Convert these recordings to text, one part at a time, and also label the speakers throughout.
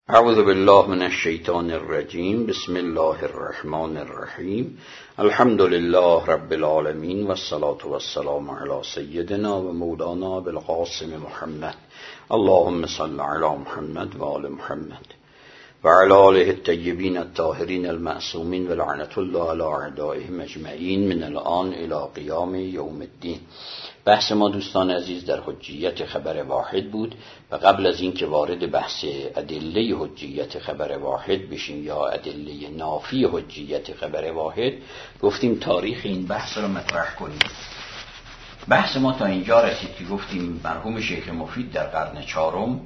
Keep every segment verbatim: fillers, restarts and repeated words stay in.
Speaker 1: اعوذ بالله من الشیطان الرجیم. بسم الله الرحمن الرحیم. الحمد لله رب العالمین و الصلاة و السلام علی سیدنا و مولانا بالقاسم محمد. اللهم صل علی محمد و آل محمد و علی آله الطیبین الطاهرین المعصومین و لعنت الله علی اعدائهم اجمعین من الان الی قیام یوم الدین. بحث ما دوستان عزیز در حجیت خبر واحد بود و قبل از این که وارد بحث ادله حجیت خبر واحد بشیم یا ادله نافی حجیت خبر واحد، گفتیم تاریخ این بحث رو مطرح کنیم. بحث ما تا اینجا رسید که گفتیم مرحوم شیخ مفید در قرن چهارم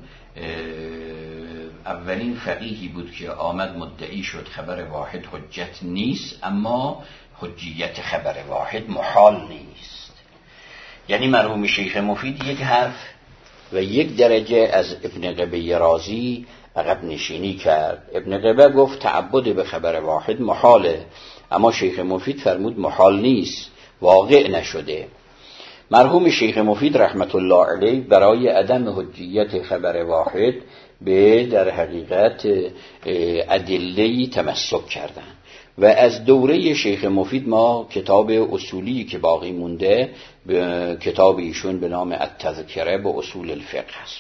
Speaker 1: اولین فقیهی بود که آمد مدعی شد خبر واحد حجت نیست، اما حجیت خبر واحد محال نیست. یعنی مرحوم شیخ مفید یک حرف و یک درجه از ابن قبه رازی عقب نشینی کرد. ابن قبه گفت تعبد به خبر واحد محاله، اما شیخ مفید فرمود محال نیست، واقع نشده. مرحوم شیخ مفید رحمت الله علیه برای عدم حجیت خبر واحد به در حقیقت ادله‌ای تمسک کردند و از دوره شیخ مفید ما کتاب اصولی که باقی مونده به کتاب ایشون به نام التذکره به اصول الفقه است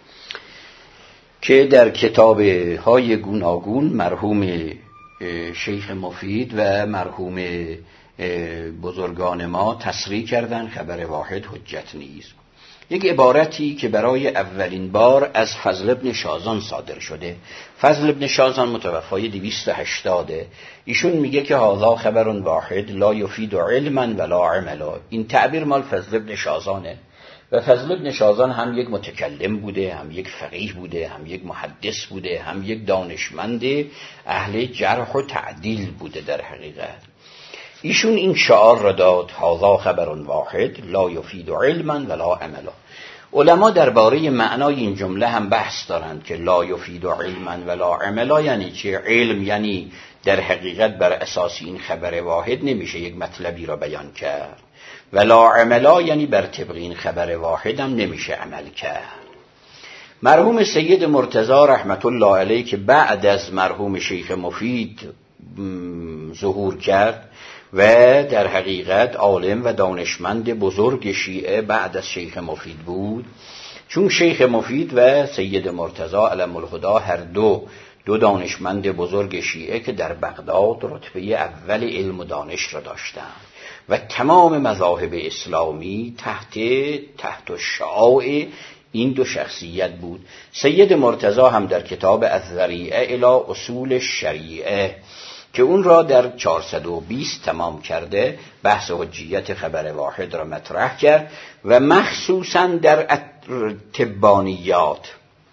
Speaker 1: که در کتاب‌های گوناگون مرحوم شیخ مفید و مرحوم بزرگان ما تصریح کردن خبر واحد حجت نیست. یک عبارتی که برای اولین بار از فضل ابن شازان صادر شده. فضل ابن شازان متوفای دویست و هشتاد. ایشون میگه که هذا خبر واحد لا یفید علما ولا عملا. این تعبیر مال فضل ابن شازانه و فضل ابن شازان هم یک متکلم بوده، هم یک فقیه بوده، هم یک محدث بوده، هم یک دانشمند اهل جرح و تعدیل بوده. در حقیقت ایشون این شعار را داد هذا خبر واحد لا یفید علما ولا عملا. علما درباره معنای این جمله هم بحث دارند که لا یفید علما ولا عملا یعنی چه؟ علم یعنی در حقیقت بر اساس این خبر واحد نمیشه یک مطلبی را بیان کرد، ولا عملا یعنی بر طبق این خبر واحد هم نمیشه عمل کرد. مرحوم سید مرتضی رحمت الله علیه که بعد از مرحوم شیخ مفید ظهور کرد و در حقیقت عالم و دانشمند بزرگ شیعه بعد از شیخ مفید بود، چون شیخ مفید و سید مرتضی علم الهدا هر دو دو دانشمند بزرگ شیعه که در بغداد رتبه اول علم و دانش را داشتند و تمام مذاهب اسلامی تحت تحت شعاع این دو شخصیت بود. سید مرتضی هم در کتاب الذریعه الی اصول الشریعه که اون را در چهارصد و بیست تمام کرده بحث حجیت خبر واحد را مطرح کرد و مخصوصا در تبانیات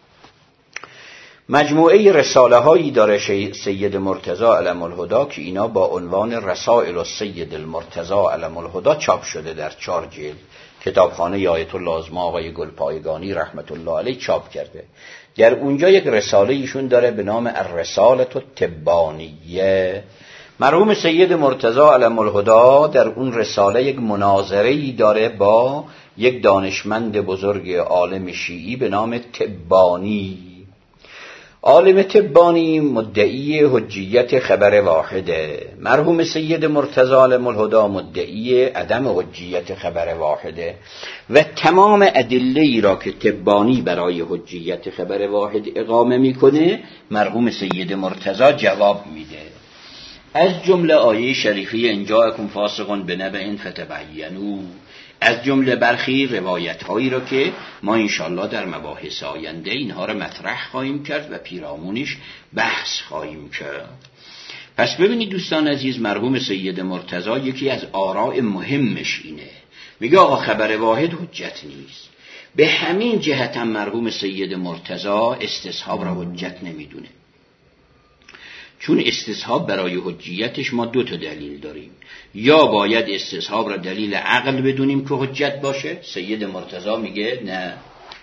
Speaker 1: مجموعه رساله هایی داره سید مرتضی علم الهدا که اینا با عنوان رسائل السید المرتضی علم الهدا چاپ شده در چهار جلد. کتابخانه آیت الله عظمی آقای گلپایگانی رحمت الله علیه چاپ کرده. در اونجا یک رساله ایشون داره به نام الرساله التبانیه. مرحوم سید مرتضی علم الهدا در اون رساله یک مناظره‌ای داره با یک دانشمند بزرگ عالم شیعی به نام تبانی. عالم تبانی مدعی حجیت خبر واحده، مرحوم سید مرتضی علم الهدا مدعی عدم حجیت خبر واحده و تمام ادله‌ای را که تبانی برای حجیت خبر واحد اقامه میکنه مرحوم سید مرتضی جواب میده. از جمله آیه شریفه ان جاءکم فاسق بنبأ فتبینوا، از جمله برخی روایت هایی را که ما انشالله در مباحث آینده اینها را مطرح خواهیم کرد و پیرامونش بحث خواهیم کرد. پس ببینید دوستان عزیز، مرحوم سید مرتضی یکی از آراء مهمش اینه، میگه آقا خبر واحد حجت نیست. به همین جهت هم مرحوم سید مرتضی استصحاب را حجت نمیدونه، چون استصحاب برای حجیتش ما دو تا دلیل داریم. یا باید استصحاب را دلیل عقل بدونیم که حجت باشه. سید مرتضی میگه نه،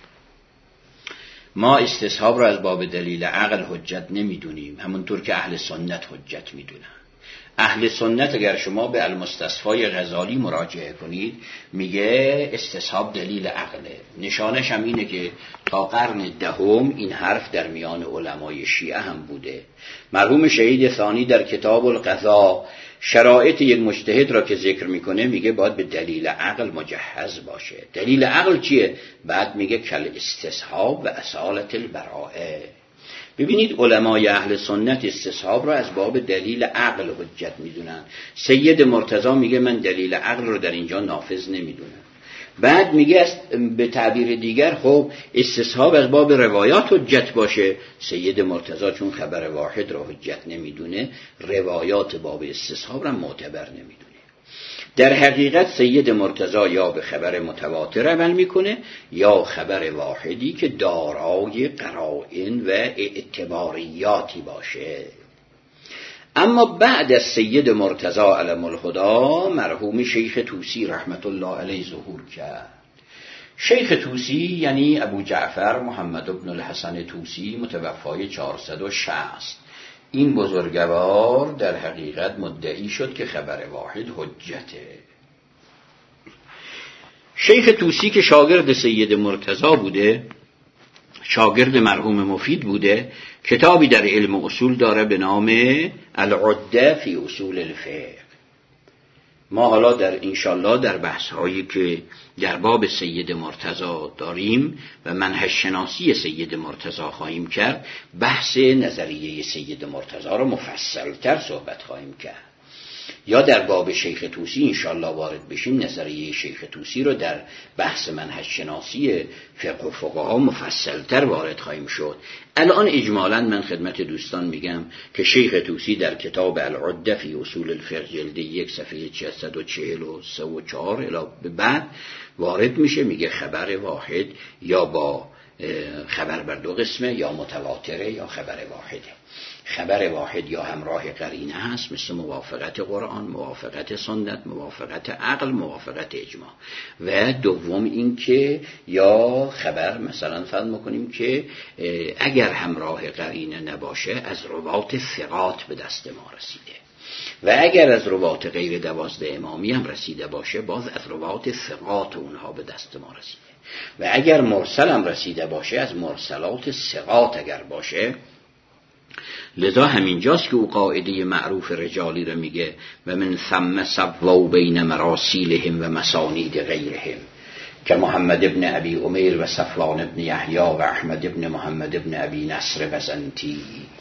Speaker 1: ما استصحاب را از باب دلیل عقل حجت نمیدونیم، همونطور که اهل سنت حجت میدونن. اهل سنت اگر شما به المستصفای غزالی مراجعه کنید میگه استصحاب دلیل عقله. نشانش هم اینه که تا قرن دهم این حرف در میان علمای شیعه هم بوده. مرحوم شهید ثانی در کتاب القضا شرایط یک مجتهد را که ذکر میکنه میگه باید به دلیل عقل مجهز باشه. دلیل عقل چیه؟ بعد میگه کل استصحاب و اصالت البراءه. ببینید علمای اهل سنت استصحاب را از باب دلیل عقل حجت میدونن. سید مرتضی میگه من دلیل عقل رو در اینجا نافذ نمیدونم. بعد میگه به تعبیر دیگر خب استصحاب از باب روایات حجت باشه. سید مرتضی چون خبر واحد را حجت نمیدونه روایات باب استصحاب را معتبر نمیدونه. در حقیقت سید مرتضی یا به خبر متواتر عمل میکنه یا خبر واحدی که دارای قرائن و اعتباریاتی باشه. اما بعد از سید مرتضی علم الهدی مرحوم شیخ طوسی رحمت الله علیه ظهور کرد. شیخ طوسی یعنی ابو جعفر محمد بن الحسن طوسی متوفای چهارصد و شصت. این بزرگوار در حقیقت مدعی شد که خبر واحد حجته. شیخ طوسی که شاگرد سید مرتضی بوده، شاگرد مرحوم مفید بوده، کتابی در علم اصول داره به نام العده فی اصول الفقه. ما حالا در انشالله در بحث هایی که در باب سید مرتضی داریم و منهج شناسی سید مرتضی خواهیم کرد، بحث نظریه سید مرتضی رو مفصل تر صحبت خواهیم کرد. یا در باب شیخ طوسی انشالله وارد بشیم، نظریه شیخ طوسی رو در بحث منهج شناسی فقه و فقها مفصل تر وارد خواهیم شد. الان اجمالاً من خدمت دوستان میگم که شیخ طوسی در کتاب العده فی اصول الفقه جلد یک صفحه ششصد و چهل و سه و چهار الی به بعد وارد میشه، میگه خبر واحد یا با خبر بر دو قسمه، یا متواتره یا خبر واحده. خبر واحد یا همراه قرینه هست، مثل موافقت قرآن، موافقت سنت، موافقت عقل، موافقت اجماع. و دوم این که یا خبر مثلا فرض میکنیم که اگر همراه قرینه نباشه از روات ثقات به دست ما رسیده، و اگر از روات غیر دوازده امامی هم رسیده باشه باز از روات ثقات اونها به دست ما رسیده. و اگر مرسل هم رسیده باشه از مرسلات ثقات اگر باشه. لذا همینجاست که او قاعده معروف رجالی رو میگه و من ثم سوا بین مراسیلهم و مسانید غیرهم که محمد ابن ابی عمیر و صفوان ابن یحیی و احمد ابن محمد ابن ابی نصر بزنتی.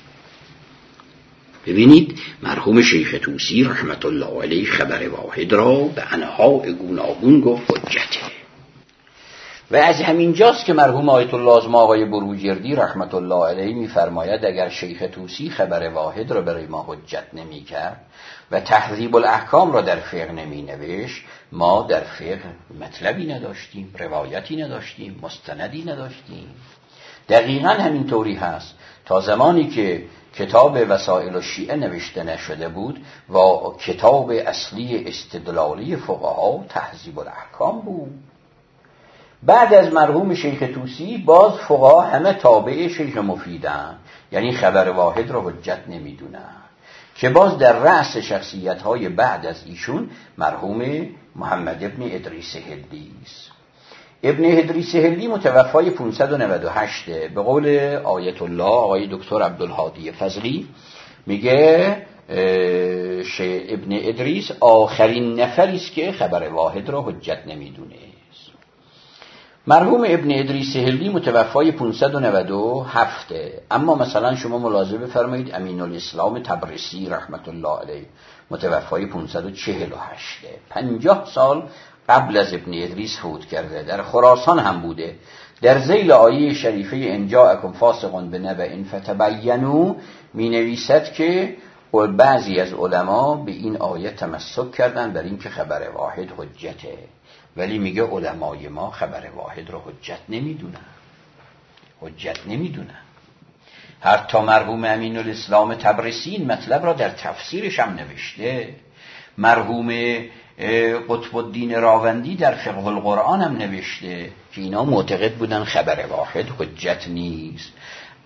Speaker 1: ببینید مرحوم شیخ طوسی رحمت الله علیه خبر واحد را به انواع گوناگون گفت حجته. و از همین جاست که مرحوم آیت الله اعظم آقای بروجردی رحمت الله علیه می‌فرماید اگر شیخ طوسی خبر واحد را برای ما حجت نمی‌کرد و تهذیب الاحکام را در فقه نمی‌نوشت، ما در فقه مطلبی نداشتیم، روایتی نداشتیم، مستندی نداشتیم. دقیقاً همین طوری هست. تا زمانی که کتاب وسائل الشیعه نوشته نشده بود و کتاب اصلی استدلالی فقها تهذیب الاحکام بود. بعد از مرحوم شیخ طوسی باز فقها همه تابع شیخ مفیدن، یعنی خبر واحد را حجت نمیدونن، که باز در رأس شخصیت‌های بعد از ایشون مرحوم محمد ابن ادریس هلی است. ابن ادریس هلی متوفای پانصد و نود و هشت. به قول آیت الله آقای دکتر عبدالهادی فضلی میگه ابن ادریس آخرین نفری است که خبر واحد را حجت نمیدونه. مرحوم ابن ادریس هلی متوفای پانصد و نود و هفت. اما مثلا شما ملاحظه بفرمایید امین الاسلام طبرسی رحمت الله علیه متوفای پانصد و چهل و هشت. پنجاه سال قبل از ابن ادریس فوت کرده. در خراسان هم بوده. در ذیل آیه شریفه ان جاءکم فاسق بنبأ فتبینوا می نویسد که بعضی از علما به این آیه تمسک کردن بر این که خبر واحد حجته، ولی میگه علمای ما خبر واحد رو حجت نمیدونن، حجت نمیدونن. حتی مرحوم امین الاسلام طبرسی این مطلب را در تفسیرش هم نوشته. مرحوم قطب الدین راوندی در فقه القرآن هم نوشته که اینا معتقد بودن خبر واحد حجت نیست.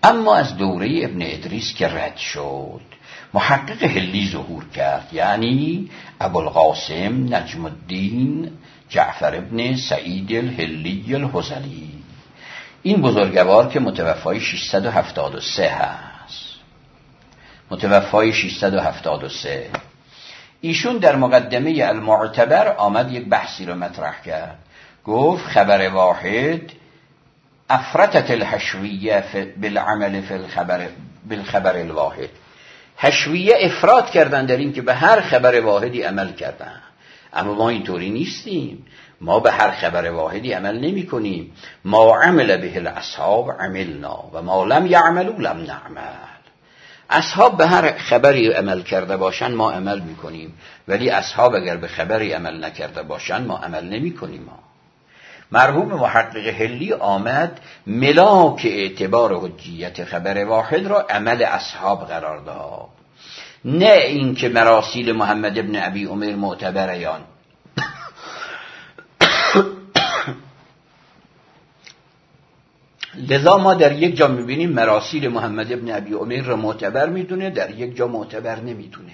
Speaker 1: اما از دوره ابن ادریس که رد شد محقق هلی ظهور کرد، یعنی ابوالقاسم نجم الدین جعفر ابن سعید الهلی الهذلی. این بزرگوار که متوفای ششصد و هفتاد و سه هست، متوفای ششصد و هفتاد و سه، ایشون در مقدمه المعتبر آمد یک بحثی رو مطرح کرد. گفت خبر واحد افرطت الحشویه بالعمل فی الخبر بالخبر الواحد. حشویه افراط کردن در این که به هر خبر واحدی عمل کردن، اما ما اینطوری نیستیم. ما به هر خبر واحدی عمل نمی کنیم. ما عمل به الاصحاب عملنا و ما لم یعملوا لم نعمل. اصحاب به هر خبری عمل کرده باشن ما عمل میکنیم، ولی اصحاب اگر به خبری عمل نکرده باشن ما عمل نمی کنیم. ما مرحوم محقق هلی آمد ملاک اعتبار حجیت خبر واحد را عمل اصحاب قرار داد، نه این که مراسیل محمد ابن ابی عمر معتبریان. لذا ما در یک جا میبینیم مراسیل محمد ابن ابی عمر را معتبر میدونه، در یک جا معتبر نمیدونه.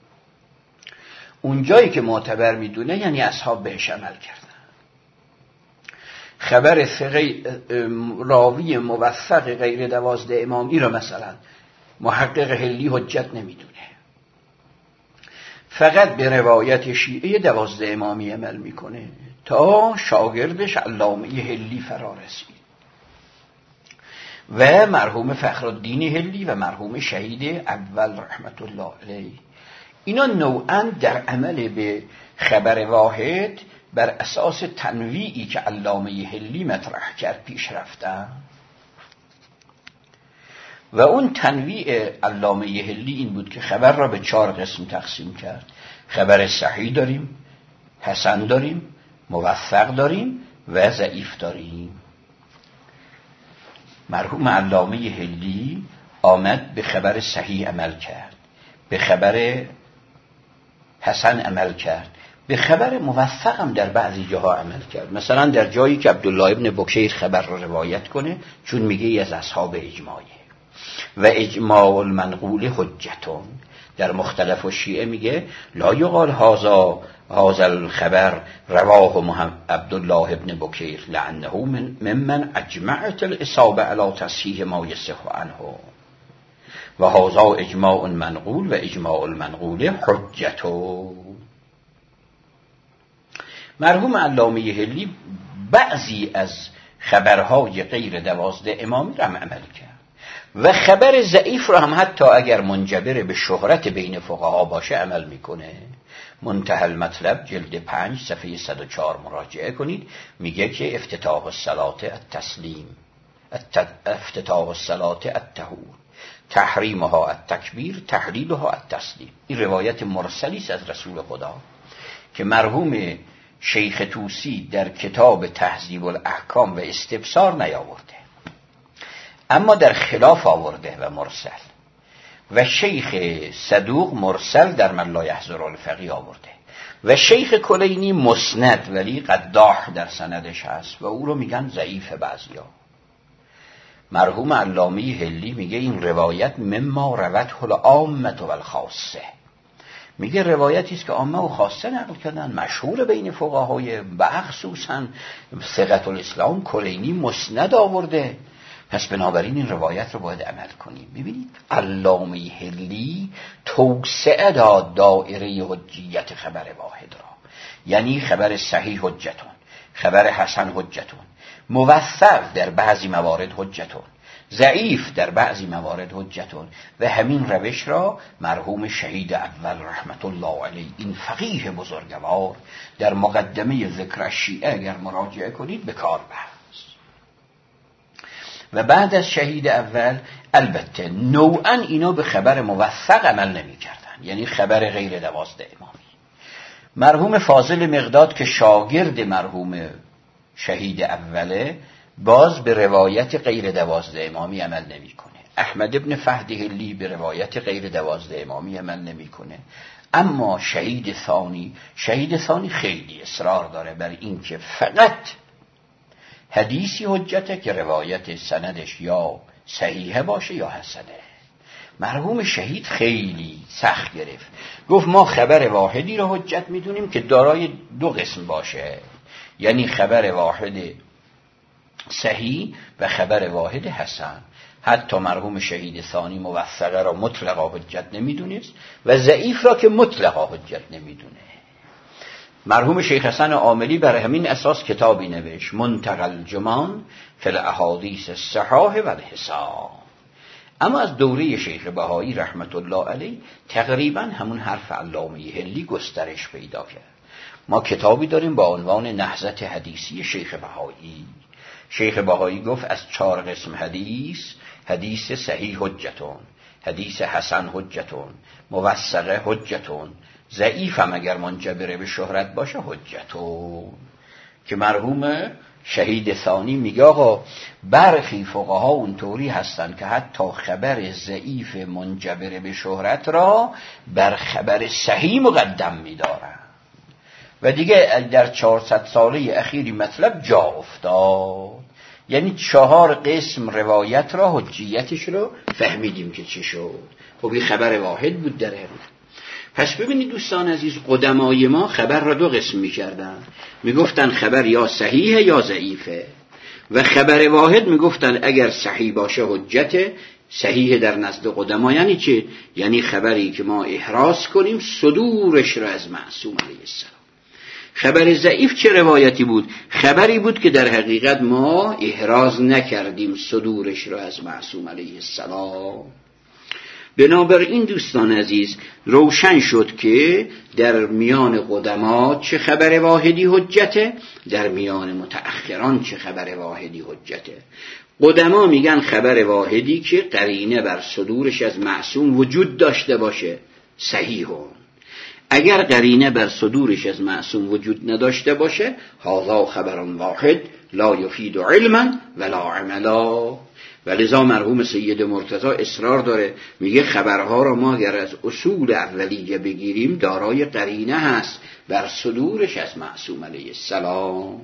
Speaker 1: اون جایی که معتبر میدونه یعنی اصحاب بهش عمل کردن. خبر ثقه راوی موثق غیر دوازده امامی را مثلا محقق هلی حجت نمیدونه، فقط به روایت شیعه دوازده امامی عمل میکنه تا شاگردش علامه هلی فرا رسید و مرحوم فخرالدین هلی و مرحوم شهید اول رحمت الله علیه. اینا نوعاً در عمل به خبر واحد بر اساس تنویعی که علامه هلی مطرح کرد پیش رفتن. و اون تنویع علامه هلی این بود که خبر را به چهار قسم تقسیم کرد. خبر صحیح داریم، حسن داریم، موثق داریم و ضعیف داریم. مرحوم علامه هلی آمد به خبر صحیح عمل کرد، به خبر حسن عمل کرد، به خبر موثق هم در بعضی جاها عمل کرد. مثلا در جایی که عبدالله ابن بکیر خبر را روایت کنه، چون میگه از اصحاب اجماعه و اجماع المنقول حجتون. در مختلف الشیعه میگه لا یقال هذا هذا الخبر رواه محمد عبدالله ابن بکیر لانه من ممن اجمعت الاصابه علی تصحیح ما یصح عنه و هذا اجماع منقول و اجماع المنقول حجتون. مرحوم علامه هلی بعضی از خبرهای غیر دوازده امامی را عمل کرد و خبر ضعیف را هم حتی اگر منجبر به شهرت بین فقها باشه عمل میکنه. منتهی المطلب جلد پنج صفحه صد و چهار مراجعه کنید. میگه که افتتاح الصلاة التسلیم، افتتاح الصلاة الطهور، تحریمها التکبیر، تحلیلها التسلیم. این روایت مرسلی است از رسول خدا که مرحوم شیخ طوسی در کتاب تهذیب الاحکام و استبصار نیاورده، اما در خلاف آورده و مرسل، و شیخ صدوق مرسل در من لا یحضر الفقیه آورده، و شیخ کلینی مسند ولی قداح در سندش هست و او رو میگن ضعیف بعضیا. مرحوم علامه هلی میگه این روایت مما روته العامه و الخاصه، میگه روایتی است که عامه و خاصه نقل کردن، مشهور بین فقهای و خصوصا ثقة الاسلام کلینی مسند آورده، پس بنابراین این روایت رو باید عمل کنیم. ببینید علامه هلی توسعه داد دایره حجیت خبر واحد را، یعنی خبر صحیح حجتون، خبر حسن حجتون، موثق در بعضی موارد حجتون، ضعیف در بعضی موارد حجتون. و همین روش را مرحوم شهید اول رحمت الله علیه، این فقیه بزرگوار، در مقدمه ذکر شیعه اگر مراجعه کنید به کار برد. و بعد از شهید اول البته نوعا اینا به خبر موثق عمل نمی کردن، یعنی خبر غیر دوازده امامی. مرحوم فاضل مقداد که شاگرد مرحوم شهید اوله، باز به روایت غیر دوازده امامی عمل نمی کنه. احمد ابن فهد هلی به روایت غیر دوازده امامی عمل نمی کنه. اما شهید ثانی شهید ثانی خیلی اصرار داره بر این که فقط حدیثی حجته که روایت سندش یا صحیحه باشه یا حسنه. مرحوم شهید خیلی سخت گرفت، گفت ما خبر واحدی رو حجت میدونیم که دارای دو قسم باشه، یعنی خبر واحد صحیح و خبر واحد حسن. حتی مرحوم شهید ثانی موثقه را مطلقا حجت نمیدونست و ضعیف را که مطلقا حجت نمیدونه. مرحوم شیخ حسن عاملی بر همین اساس کتابی نوشت، منتقى الجمان فی الاحادیث الصحاح و الحسان. اما از دوره شیخ بهایی رحمت الله علیه تقریبا همون حرف علامه حلی گسترش پیدا کرد. ما کتابی داریم با عنوان نهضت حدیثی شیخ بهایی. شیخ بهایی گفت از چهار قسم حدیث، حدیث صحیح حجتون، حدیث حسن حجتون، موثقه حجتون، ضعیف هم اگر منجبر به شهرت باشه حجتون. که مرحوم شهید ثانی میگه آقا برخی فقها اونطوری هستن که حتی خبر ضعیف منجبر به شهرت را بر خبر صحیح مقدم میدارن و دیگه در چهارصد ساله اخیری مطلب جا افتاد. یعنی چهار قسم روایت را حجیتش رو فهمیدیم که چی شد. خب این خبر واحد بود در حقیقت. پس ببینید دوستان عزیز، قدمای ما خبر را دو قسم می‌کردن، میگفتن خبر یا صحیحه یا ضعیفه، و خبر واحد میگفتن اگر صحیح باشه حجته. صحیح در نزد قدما یعنی چه؟ یعنی خبری که ما احراز کنیم صدورش را از معصوم علیه السلام. خبر ضعیف چه روایتی بود؟ خبری بود که در حقیقت ما احراز نکردیم صدورش را از معصوم علیه السلام. بنابراین دوستان عزیز روشن شد که در میان قدما چه خبر واحدی حجته، در میان متأخران چه خبر واحدی حجته. قدما میگن خبر واحدی که قرینه بر صدورش از معصوم وجود داشته باشه صحیحون. اگر قرینه بر صدورش از معصوم وجود نداشته باشه هذا خبر واحد لا یفید علما ولا عملا. ولذا مرحوم سید مرتضی اصرار داره، میگه خبرها را ما اگر از اصول اولیه بگیریم دارای قرینه هست بر صدورش از معصوم علیه السلام.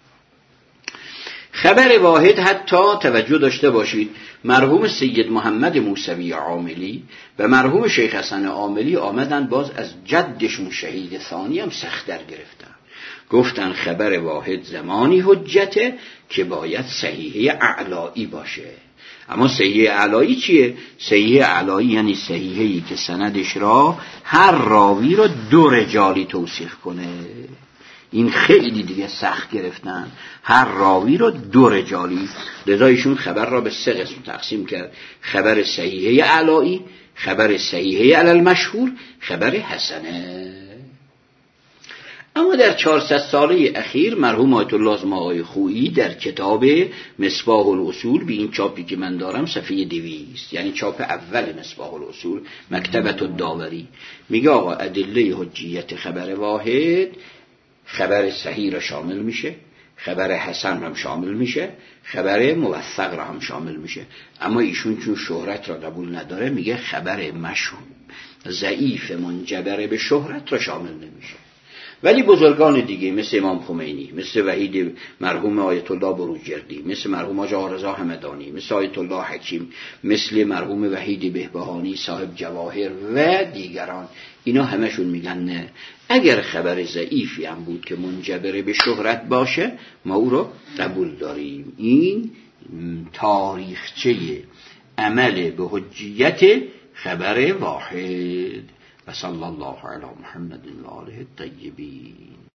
Speaker 1: خبر واحد حتی توجه داشته باشید، مرحوم سید محمد موسوی عاملی و مرحوم شیخ حسن عاملی آمدن باز از جدشون شهید ثانی هم سخت‌تر گرفتن. گفتن خبر واحد زمانی حجته که باید صحیحه اعلایی باشه. اما صحیحه اعلایی چیه؟ صحیحه اعلایی یعنی صحیحه‌ای که سندش را هر راوی را دو رجالی توصیف کنه. این خیلی دیگه سخت گرفتن، هر راوی را دو رجالی. لذا ایشون خبر را به سه قسم تقسیم کرد: خبر صحیحه اعلایی، خبر صحیحه علی المشهور، خبر حسنه. اما در چهارصد ساله اخیر مرحوم آیت الله اعظم آقای خویی در کتاب مصباح الاصول، به این چاپی که من دارم صفحه دویست، یعنی چاپ اول مصباح الاصول مکتبت الداوری، میگه آقا ادله حجیت خبر واحد خبر صحیح را شامل میشه، خبر حسن هم شامل میشه، خبر موثق را هم شامل میشه. اما ایشون چون شهرت را قبول نداره میگه خبر مشهور ضعیف منجبر به شهرت را شامل نمیشه. ولی بزرگان دیگه مثل امام خمینی، مثل وحید مرحوم آیت الله بروجردی، مثل مرحوم آقا رضا همدانی، مثل آیت الله حکیم، مثل مرحوم وحید بهبهانی صاحب جواهر و دیگران، اینا همشون میگن نه، اگر خبر ضعیفی هم بود که منجبر به شهرت باشه ما او رو قبول داریم. این تاریخچه عمل به حجیت خبر واحد. و صلی الله علی محمد و آله الطیبین.